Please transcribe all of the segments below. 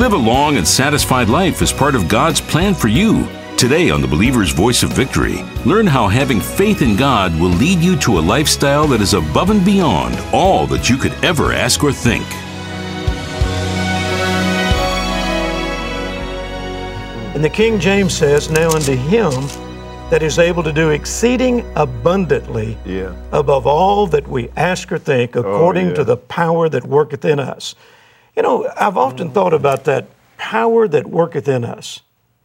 Live a long and satisfied life as part of God's plan for you. Today on The Believer's Voice of Victory, learn how having faith in God will lead you to a lifestyle that is above and beyond all that you could ever ask or think. And the King James says, now unto him that is able to do exceeding abundantly above all that we ask or think, according to the power that worketh in us. You know, I've often thought about that power that worketh in us.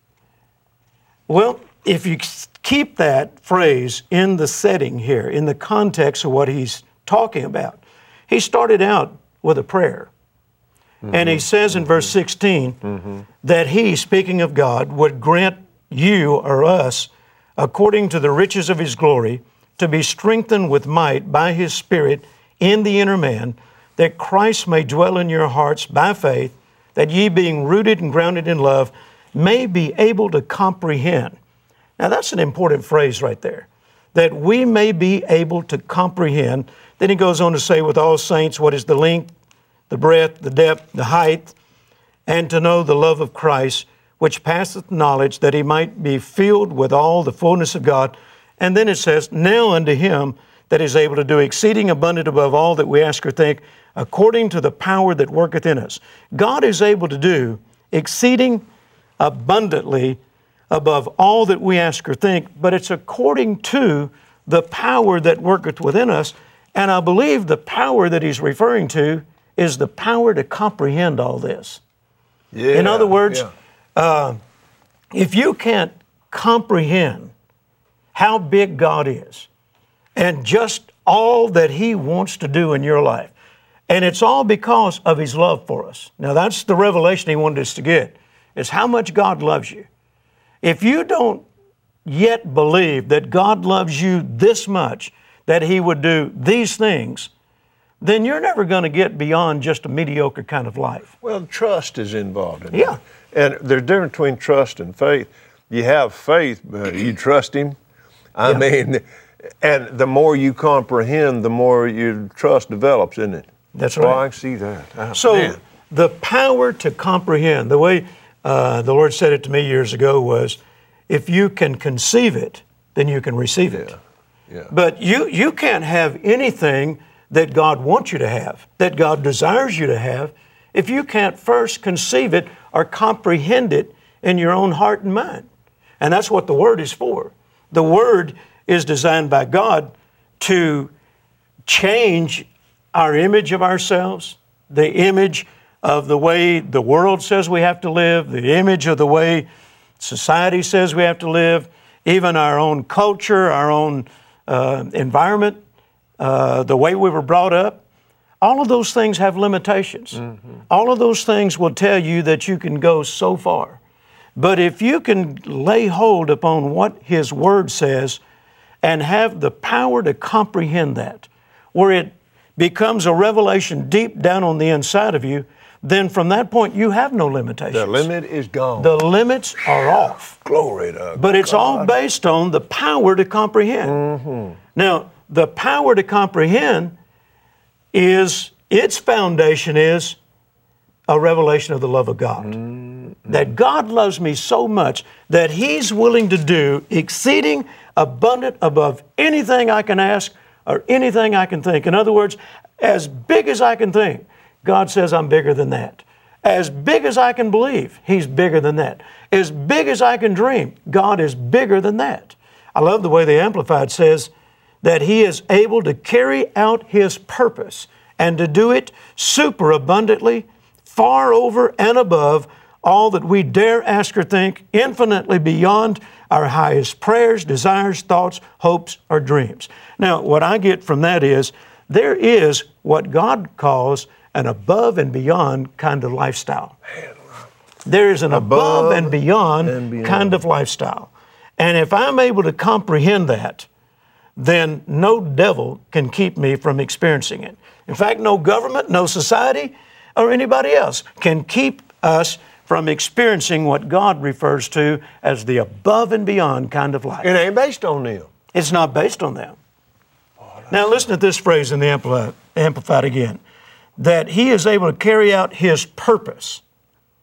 Well, if you keep that phrase in the setting here, in the context of what he's talking about, he started out with a prayer. And he says in verse 16 that he, speaking of God, would grant you or us, according to the riches of his glory, to be strengthened with might by his Spirit in the inner man, that Christ may dwell in your hearts by faith, that ye being rooted and grounded in love, may be able to comprehend. Now that's an important phrase right there, that we may be able to comprehend. Then he goes on to say, with all saints, what is the length, the breadth, the depth, the height, and to know the love of Christ, which passeth knowledge, that he might be filled with all the fullness of God. And then it says, now unto him that is able to do exceeding abundant above all that we ask or think, according to the power that worketh in us. God is able to do exceeding abundantly above all that we ask or think, but it's according to the power that worketh within us. And I believe the power that he's referring to is the power to comprehend all this. In other words, if you can't comprehend how big God is and just all that he wants to do in your life, and it's all because of his love for us. Now that's the revelation he wanted us to get, is how much God loves you. If you don't yet believe that God loves you this much, that he would do these things, then you're never going to get beyond just a mediocre kind of life. Well, trust is involved in it. And there's a difference between trust and faith. You have faith, but you trust him. I mean, and the more you comprehend, the more your trust develops, isn't it? That's right. Well, I see that. Oh, so man. The power to comprehend, the way the Lord said it to me years ago was, if you can conceive it, then you can receive it. But you can't have anything that God wants you to have, that God desires you to have, if you can't first conceive it or comprehend it in your own heart and mind. And that's what the Word is for. The Word is designed by God to change our image of ourselves, the image of the way the world says we have to live, the image of the way society says we have to live, even our own culture, our own environment, the way we were brought up. All of those things have limitations. All of those things will tell you that you can go so far. But if you can lay hold upon what His Word says and have the power to comprehend that, where it becomes a revelation deep down on the inside of you, then from that point you have no limitations. The limit is gone. The limits are off. Glory to God. But it's all based on the power to comprehend. Now, the power to comprehend is, its foundation is a revelation of the love of God. That God loves me so much that He's willing to do exceeding abundant above anything I can ask or anything I can think. In other words, as big as I can think, God says I'm bigger than that. As big as I can believe, He's bigger than that. As big as I can dream, God is bigger than that. I love the way the Amplified says that He is able to carry out His purpose and to do it superabundantly, far over and above all that we dare ask or think, infinitely beyond our highest prayers, desires, thoughts, hopes, or dreams. Now, what I get from that is there is what God calls an above and beyond kind of lifestyle. There is an above and beyond kind of lifestyle. And if I'm able to comprehend that, then no devil can keep me from experiencing it. In fact, no government, no society, or anybody else can keep us from experiencing what God refers to as the above and beyond kind of life. It ain't based on them. It's not based on them. Now listen to this phrase in the Amplified again, that He is able to carry out His purpose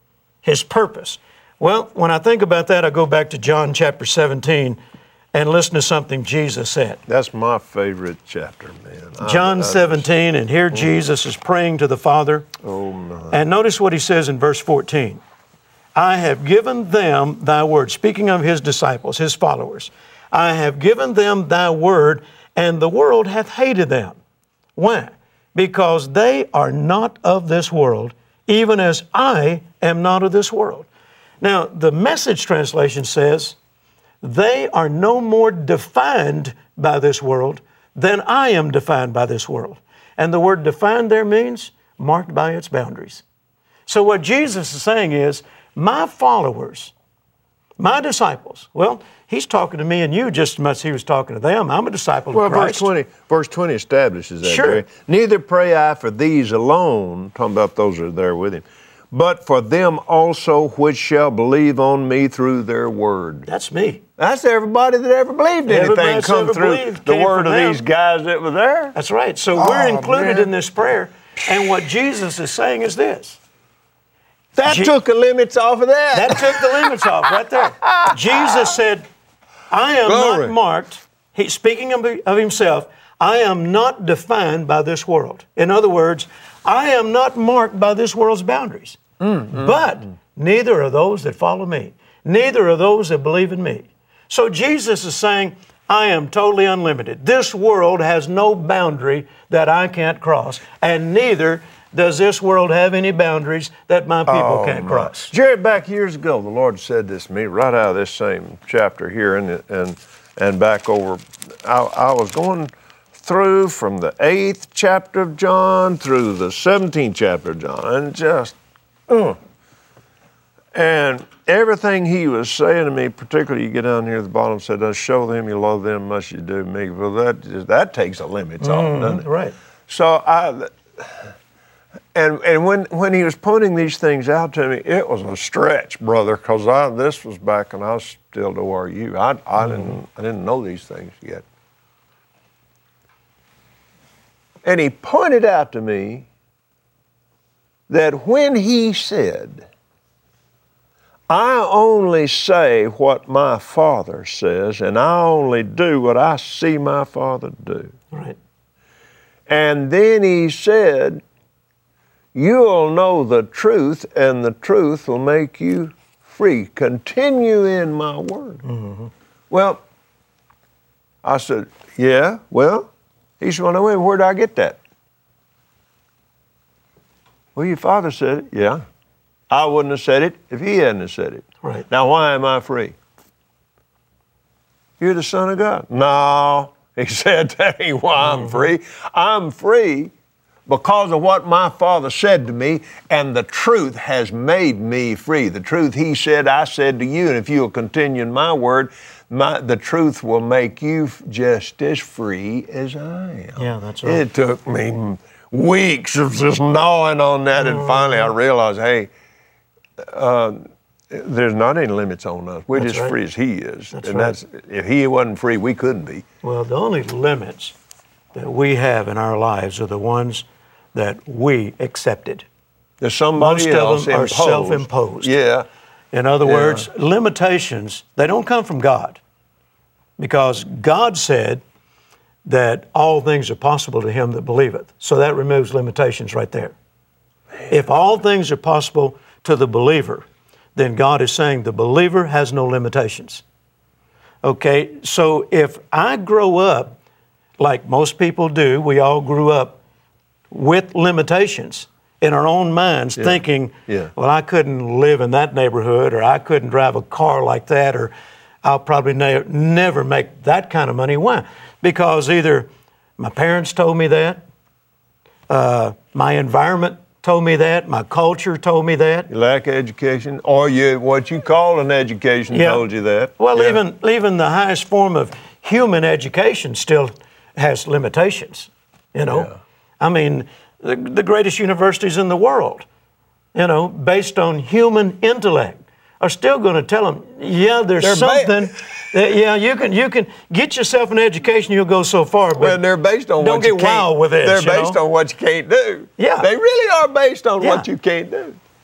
His purpose. Well, when I think about that, I go back to John chapter 17 and listen to something Jesus said. That's my favorite chapter, man. John 17, and here Jesus is praying to the Father. Oh, my. And notice what he says in verse 14. I have given them thy word, speaking of his disciples, his followers. I have given them thy word, and the world hath hated them. Why? Because they are not of this world, even as I am not of this world. Now, the Message translation says, they are no more defined by this world than I am defined by this world. And the word defined there means marked by its boundaries. So what Jesus is saying is, my followers, my disciples, well, he's talking to me and you just as much as he was talking to them. I'm a disciple of Christ. Verse 20 establishes that. Sure. Gary. Neither pray I for these alone, talking about those that are there with him, but for them also which shall believe on me through their word. That's me. That's everybody that ever believed anything come through the word of these guys that were there. That's right. So we're included in this prayer. And what Jesus is saying is this. That took the limits off of that. That took the limits off right there. Jesus said, I am not marked, speaking of himself, I am not defined by this world. In other words, I am not marked by this world's boundaries. But neither are those that follow me. Neither are those that believe in me. So Jesus is saying, I am totally unlimited. This world has no boundary that I can't cross, and neither does this world have any boundaries that my people can't cross. Jerry, back years ago, the Lord said this to me right out of this same chapter here and back over. I was going through from the 8th chapter of John through the 17th chapter of John, and just, and everything he was saying to me, particularly you get down here at the bottom, said, show them you love them much you do me. Well, that takes the limits off, doesn't it? Right. So And when he was pointing these things out to me, it was a stretch, brother, because this was back when I was still to where you. I didn't know these things yet. And he pointed out to me that when he said, I only say what my Father says, and I only do what I see my Father do. Right. And then he said, you'll know the truth, and the truth will make you free. Continue in my word. Well, I said, yeah, well, he said, well, where did I get that? Well, your Father said it. Yeah. I wouldn't have said it if he hadn't have said it. Right. Now, why am I free? You're the Son of God. No, he said, that ain't why I'm free. I'm free because of what my Father said to me, and the truth has made me free. The truth he said, I said to you, and if you'll continue in my word, the truth will make you just as free as I am. Yeah, that's right. It took me weeks of just gnawing on that, and finally I realized, hey, there's not any limits on us. We're just free as he is. If he wasn't free, we couldn't be. Well, the only limits that we have in our lives are the ones that we accepted. There's somebody Most of them are self-imposed. Yeah. In other words, limitations, they don't come from God, because God said that all things are possible to him that believeth. So that removes limitations right there. If all things are possible to the believer, then God is saying the believer has no limitations. Okay, so if I grow up like most people do, we all grew up with limitations in our own minds, thinking, well, I couldn't live in that neighborhood, or I couldn't drive a car like that, or I'll probably never make that kind of money. Why? Because either my parents told me that, my environment told me that, my culture told me that. You lack education, or what you call an education told you that. Well, even the highest form of human education still has limitations, you know. Yeah. I mean, the greatest universities in the world, you know, based on human intellect, are still going to tell them, there's something. You can get yourself an education, you'll go so far, but they're based on don't get wild with it. They're based on what you can't do. Yeah. They really are based on what you can't do.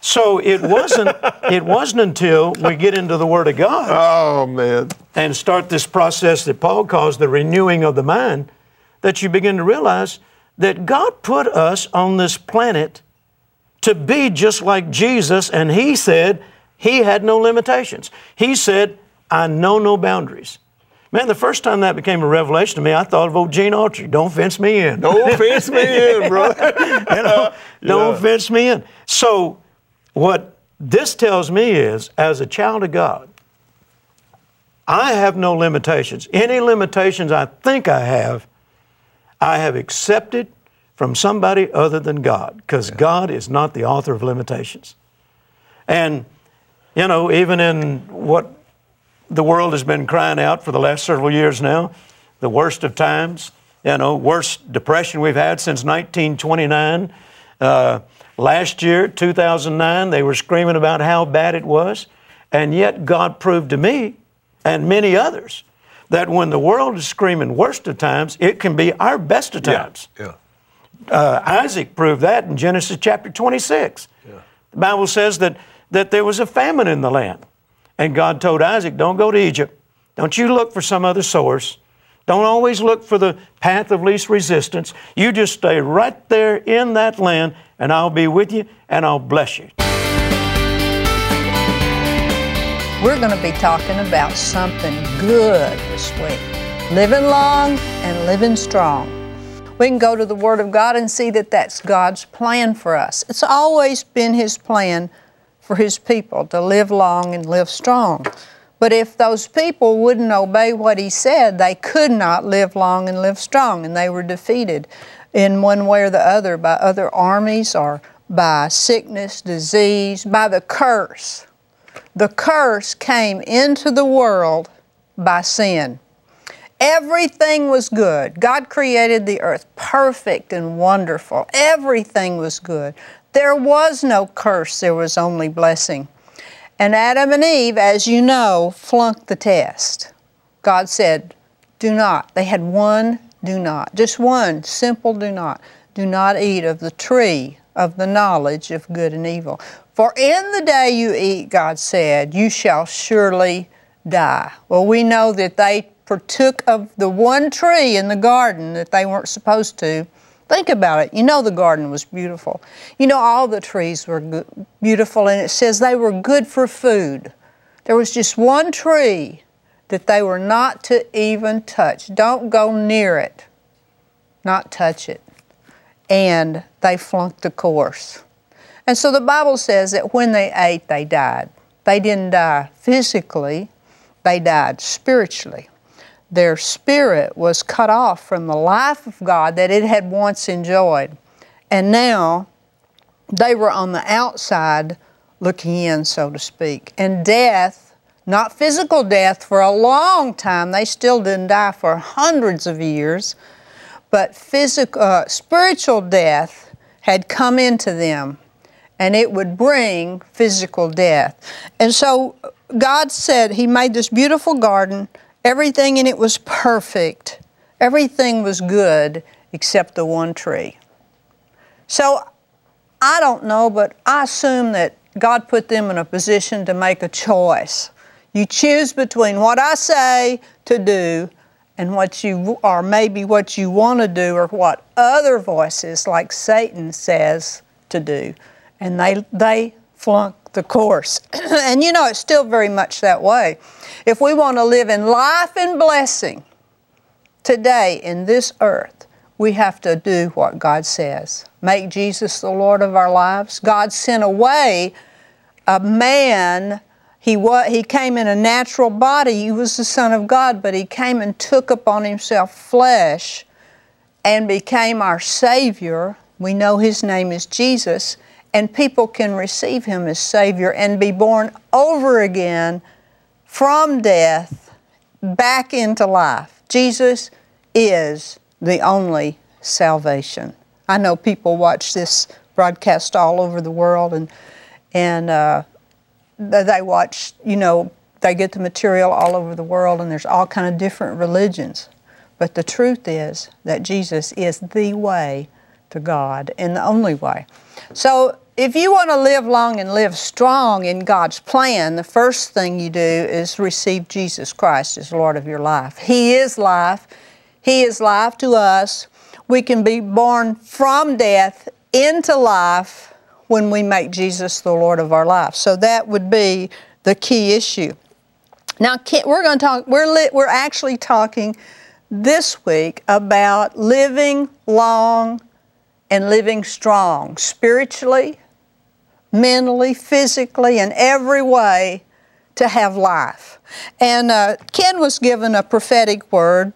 So it wasn't until we get into the Word of God Oh, man. and start this process that Paul calls the renewing of the mind that you begin to realize that God put us on this planet to be just like Jesus, and He said He had no limitations. He said, I know no boundaries. Man, the first time that became a revelation to me, I thought of old Gene Autry. Don't fence me in. Don't fence me in, brother. Don't fence me in. So what this tells me is, as a child of God, I have no limitations. Any limitations I think I have accepted from somebody other than God, because God is not the author of limitations. And, even in what the world has been crying out for the last several years now, the worst of times, worst depression we've had since 1929. Last year, 2009, they were screaming about how bad it was. And yet God proved to me and many others that when the world is screaming worst of times, it can be our best of times. Yeah. Isaac proved that in Genesis chapter 26. Yeah. The Bible says that there was a famine in the land. And God told Isaac, don't go to Egypt. Don't you look for some other source. Don't always look for the path of least resistance. You just stay right there in that land, and I'll be with you, and I'll bless you. We're going to be talking about something good this week. Living long and living strong. We can go to the Word of God and see that that's God's plan for us. It's always been His plan for His people to live long and live strong. But if those people wouldn't obey what He said, they could not live long and live strong, and they were defeated in one way or the other by other armies or by sickness, disease, by the curse. The curse came into the world by sin. Everything was good. God created the earth perfect and wonderful. Everything was good. There was no curse, there was only blessing. And Adam and Eve, as you know, flunked the test. God said, do not. They had one do not. Just one simple do not. Do not eat of the tree of the knowledge of good and evil. For in the day you eat, God said, you shall surely die. Well, we know that they partook of the one tree in the garden that they weren't supposed to. Think about it. The garden was beautiful. All the trees were beautiful, and it says they were good for food. There was just one tree that they were not to even touch. Don't go near it. Not touch it. And they flunked the course. And so the Bible says that when they ate, they died. They didn't die physically. They died spiritually. Their spirit was cut off from the life of God that it had once enjoyed. And now they were on the outside looking in, so to speak. And death, not physical death for a long time, they still didn't die for hundreds of years, but spiritual death had come into them, and it would bring physical death. And so God said He made this beautiful garden. Everything in it was perfect. Everything was good except the one tree. So I don't know, but I assume that God put them in a position to make a choice. You choose between what I say to do and maybe what you want to do, or what other voices like Satan says to do. And they flunk the course. And it's still very much that way. If we want to live in life and blessing today in this earth, we have to do what God says. Make Jesus the Lord of our lives. God sent away a man. He came in a natural body. He was the Son of God, but He came and took upon Himself flesh and became our Savior. We know His name is Jesus. And people can receive Him as Savior and be born over again from death back into life. Jesus is the only salvation. I know people watch this broadcast all over the world, and they watch, they get the material all over the world, and there's all kind of different religions. But the truth is that Jesus is the way to God and the only way. So if you want to live long and live strong in God's plan, the first thing you do is receive Jesus Christ as Lord of your life. He is life. He is life to us. We can be born from death into life when we make Jesus the Lord of our life. So that would be the key issue. Now we're going to talk. We're actually talking this week about living long and living strong, spiritually, mentally, physically, in every way to have life. And Ken was given a prophetic word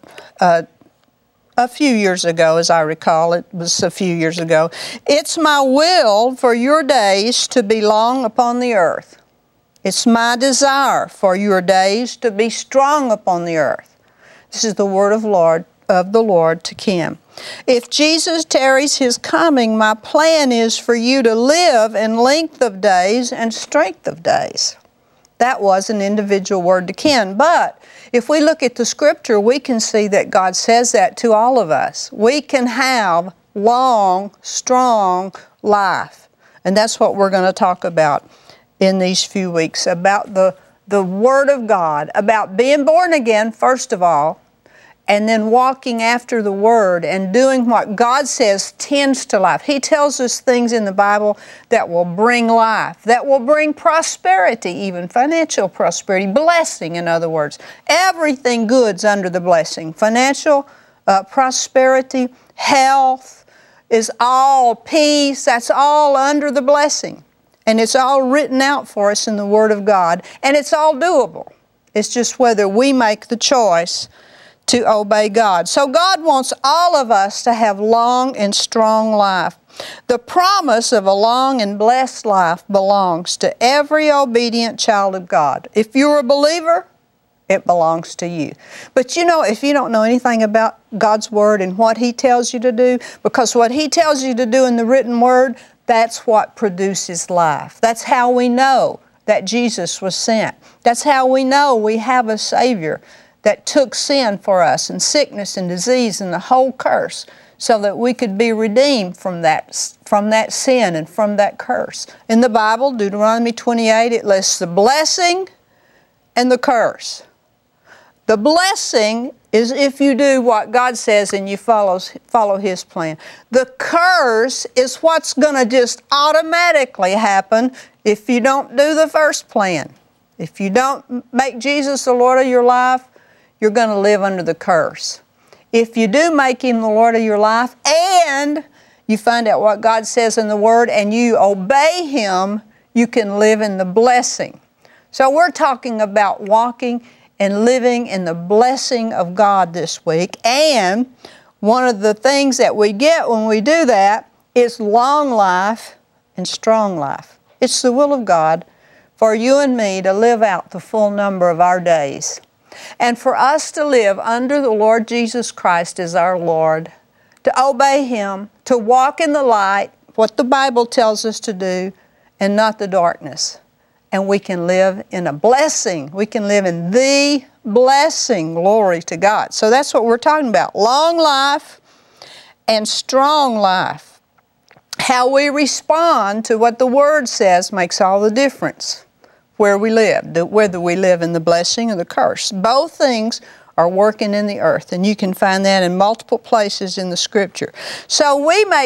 a few years ago, as I recall. It was a few years ago. It's my will for your days to be long upon the earth. It's my desire for your days to be strong upon the earth. This is the word of the Lord to Ken. If Jesus tarries His coming, my plan is for you to live in length of days and strength of days. That was an individual word to Ken. But if we look at the Scripture, we can see that God says that to all of us. We can have long, strong life. And that's what we're going to talk about in these few weeks, about the Word of God, about being born again, first of all, and then walking after the Word and doing what God says tends to life. He tells us things in the Bible that will bring life, that will bring prosperity, even financial prosperity, blessing, in other words. Everything good's under the blessing. Financial prosperity, health is all peace. That's all under the blessing. And it's all written out for us in the Word of God. And it's all doable. It's just whether we make the choice to obey God. So God wants all of us to have long and strong life. The promise of a long and blessed life belongs to every obedient child of God. If you're a believer, it belongs to you. But you know, if you don't know anything about God's Word and what He tells you to do, because what He tells you to do in the written Word, that's what produces life. That's how we know that Jesus was sent. That's how we know we have a Savior that took sin for us, and sickness and disease and the whole curse, so that we could be redeemed from that sin and from that curse. In the Bible, Deuteronomy 28, it lists the blessing and the curse. The blessing is if you do what God says and you follow His plan. The curse is what's going to just automatically happen if you don't do the first plan. If you don't make Jesus the Lord of your life, you're going to live under the curse. If you do make Him the Lord of your life and you find out what God says in the Word and you obey Him, you can live in the blessing. So we're talking about walking and living in the blessing of God this week. And one of the things that we get when we do that is long life and strong life. It's the will of God for you and me to live out the full number of our days. And for us to live under the Lord Jesus Christ as our Lord, to obey Him, to walk in the light, what the Bible tells us to do, and not the darkness. And we can live in a blessing. We can live in the blessing. Glory to God. So that's what we're talking about. Long life and strong life. How we respond to what the Word says makes all the difference. Where we live, whether we live in the blessing or the curse. Both things are working in the earth, and you can find that in multiple places in the Scripture. So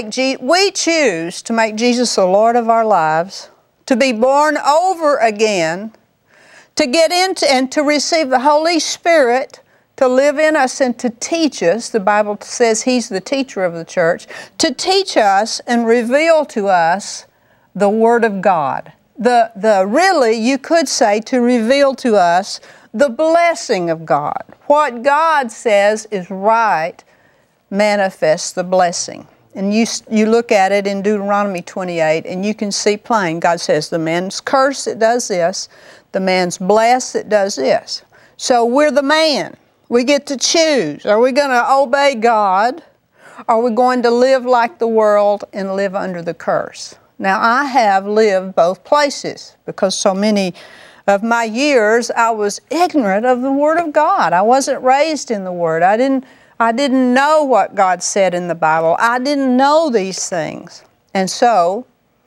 we choose to make Jesus the Lord of our lives, to be born over again, to get into and to receive the Holy Spirit to live in us and to teach us. The Bible says He's the teacher of the church, to teach us and reveal to us the Word of God. Really, you could say, to reveal to us the blessing of God. What God says is right manifests the blessing. And you look at it in Deuteronomy 28, and you can see plain. God says, the man's cursed, it does this. The man's blessed, it does this. So we're the man. We get to choose. Are we going to obey God? Or are we going to live like the world and live under the curse? Now, I have lived both places because so many of my years I was ignorant of the Word of God. I wasn't raised in the Word. I didn't know what God said in the Bible. I didn't know these things. And so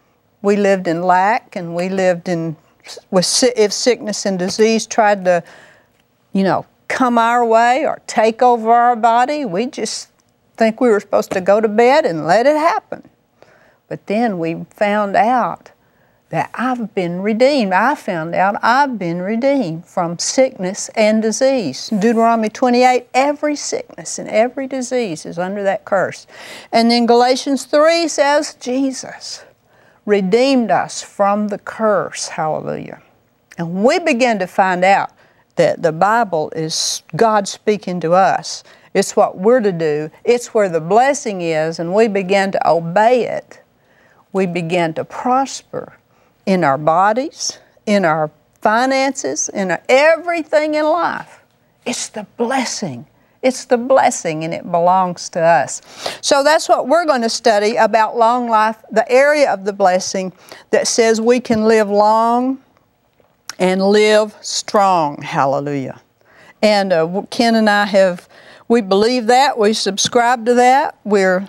We lived in lack, and we lived in, if sickness and disease tried to, come our way or take over our body, we just think we were supposed to go to bed and let it happen. But then we found out that I've been redeemed. I found out I've been redeemed from sickness and disease. Deuteronomy 28, every sickness and every disease is under that curse. And then Galatians 3 says, Jesus redeemed us from the curse. Hallelujah. And we began to find out that the Bible is God speaking to us. It's what we're to do. It's where the blessing is, and we began to obey it. We began to prosper in our bodies, in our finances, in everything in life. It's the blessing. It's the blessing, and it belongs to us. So that's what we're going to study about long life, the area of the blessing that says we can live long and live strong. Hallelujah. And Ken and I we believe that. We subscribe to that. We're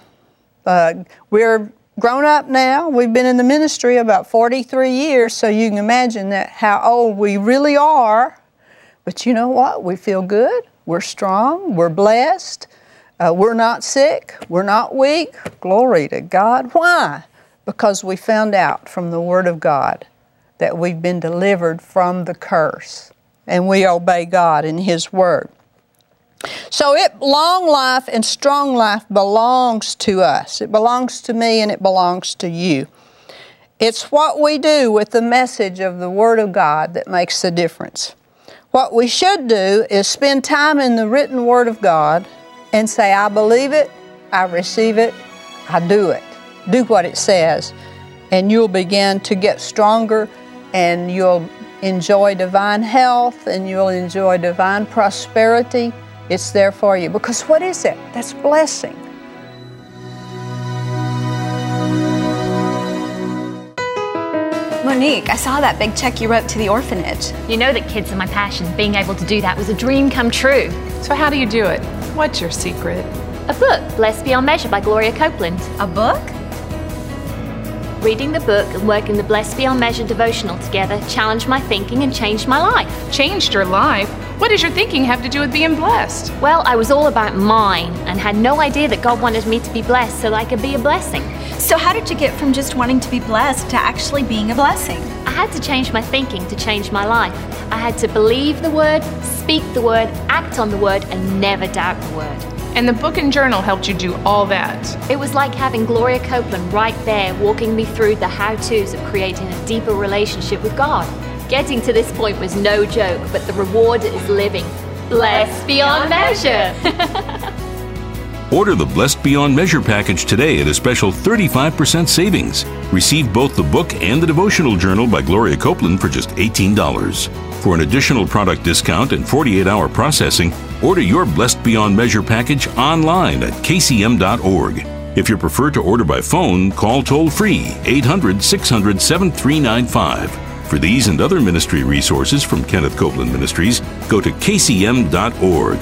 grown up now. We've been in the ministry about 43 years, so you can imagine how old we really are. But you know what? We feel good. We're strong. We're blessed. We're not sick. We're not weak. Glory to God. Why? Because we found out from the Word of God that we've been delivered from the curse, and we obey God in His Word. So long life and strong life belongs to us. It belongs to me, and it belongs to you. It's what we do with the message of the Word of God that makes the difference. What we should do is spend time in the written Word of God and say, I believe it, I receive it, I do it. Do what it says, and you'll begin to get stronger, and you'll enjoy divine health, and you'll enjoy divine prosperity. It's there for you. Because what is it? That's blessing. Monique, I saw that big check you wrote to the orphanage. You know that kids are my passion. Being able to do that was a dream come true. So how do you do it? What's your secret? A book, Blessed Beyond Measure by Gloria Copeland. A book? Reading the book and working the Blessed Beyond Measure devotional together challenged my thinking and changed my life. Changed your life? What does your thinking have to do with being blessed? Well, I was all about mine and had no idea that God wanted me to be blessed so that I could be a blessing. So how did you get from just wanting to be blessed to actually being a blessing? I had to change my thinking to change my life. I had to believe the Word, speak the Word, act on the Word, and never doubt the Word. And the book and journal helped you do all that. It was like having Gloria Copeland right there walking me through the how-tos of creating a deeper relationship with God. Getting to this point was no joke, but the reward is living. Blessed Beyond Measure! Order the Blessed Beyond Measure package today at a special 35% savings. Receive both the book and the devotional journal by Gloria Copeland for just $18. For an additional product discount and 48-hour processing, order your Blessed Beyond Measure package online at kcm.org. If you prefer to order by phone, call toll-free 800-600-7395. For these and other ministry resources from Kenneth Copeland Ministries, go to kcm.org.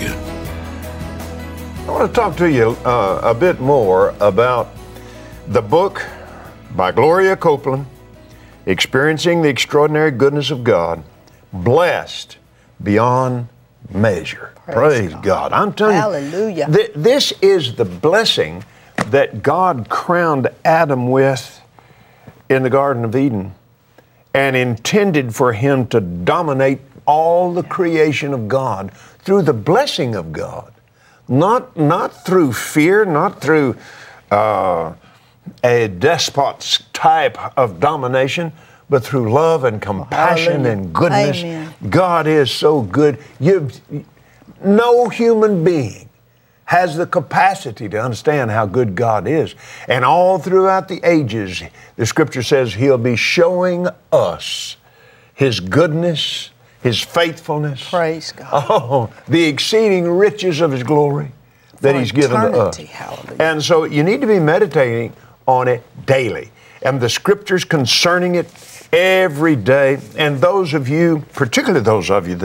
I want to talk to you a bit more about the book by Gloria Copeland, Experiencing the Extraordinary Goodness of God, Blessed Beyond Measure. Praise God. I'm telling Hallelujah. you, this is the blessing that God crowned Adam with in the Garden of Eden and intended for him to dominate all the creation of God through the blessing of God. Not through fear, not through a despot's type of domination, but through love and compassion and goodness. Amen. God is so good. No human being has the capacity to understand how good God is. And all throughout the ages, the Scripture says He'll be showing us His goodness, His faithfulness. Praise God. Oh, the exceeding riches of His glory that He's given to us. Hallelujah. And so you need to be meditating on it daily. And the Scriptures concerning it every day. And those of you, particularly those of you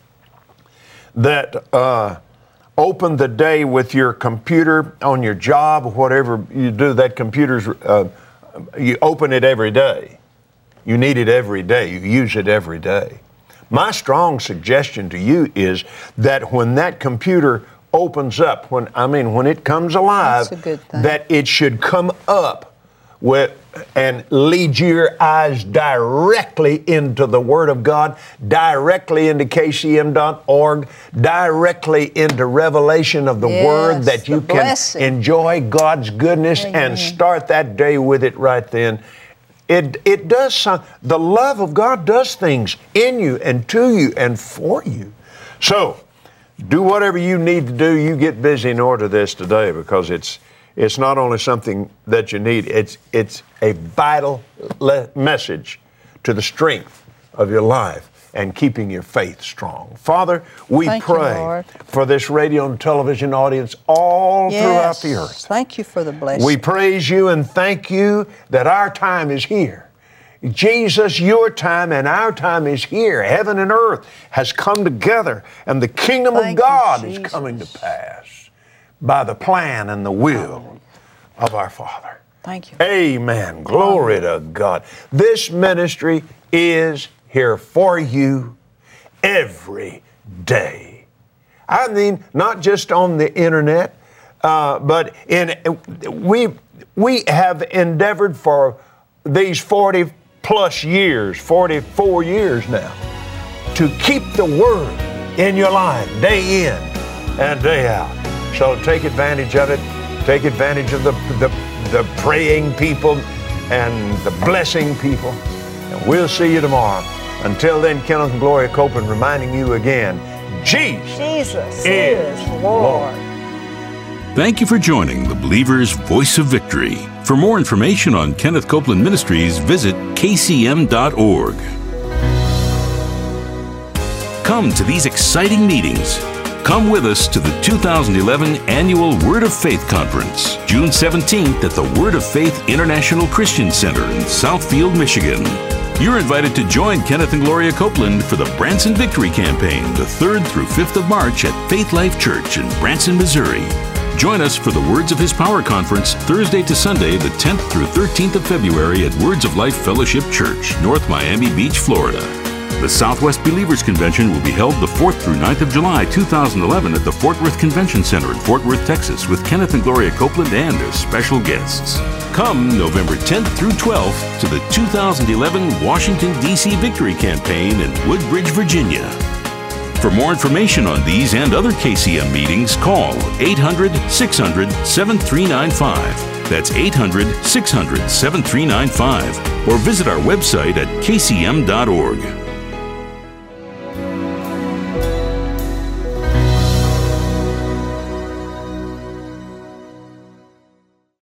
that open the day with your computer on your job, whatever you do, that computer's you open it every day. You need it every day. You use it every day. My strong suggestion to you is that when that computer opens up, when it comes alive, that it should come up with and lead your eyes directly into the Word of God, directly into KCM.org, directly into revelation of the Word, that you can enjoy God's goodness and start that day with it right then. It does the love of God does things in you and to you and for you. So do whatever you need to do. You get busy and order this today, because it's not only something that you need, it's a vital message to the strength of your life and keeping your faith strong. Father, we pray for this radio and television audience all throughout the earth. Thank you for the blessing. We praise you and thank you that our time is here. Jesus, your time and our time is here. Heaven and earth has come together, and the kingdom of God is coming to pass by the plan and the will of our Father. Thank you. Amen. Glory to God. This ministry is here for you every day. I mean, not just on the internet, but we have endeavored for these 40 plus years, 44 years now, to keep the Word in your life day in and day out. So take advantage of it. Take advantage of the praying people and the blessing people. And we'll see you tomorrow. Until then, Kenneth and Gloria Copeland reminding you again, Jesus is Lord. Thank you for joining the Believer's Voice of Victory. For more information on Kenneth Copeland Ministries, visit kcm.org. Come to these exciting meetings. Come with us to the 2011 Annual Word of Faith Conference, June 17th at the Word of Faith International Christian Center in Southfield, Michigan. You're invited to join Kenneth and Gloria Copeland for the Branson Victory Campaign, the 3rd through 5th of March at Faith Life Church in Branson, Missouri. Join us for the Words of His Power Conference, Thursday to Sunday, the 10th through 13th of February at Words of Life Fellowship Church, North Miami Beach, Florida. The Southwest Believers Convention will be held the 4th through 9th of July 2011 at the Fort Worth Convention Center in Fort Worth, Texas, with Kenneth and Gloria Copeland and their special guests. Come November 10th through 12th to the 2011 Washington, D.C. Victory Campaign in Woodbridge, Virginia. For more information on these and other KCM meetings, call 800-600-7395. That's 800-600-7395. Or visit our website at kcm.org.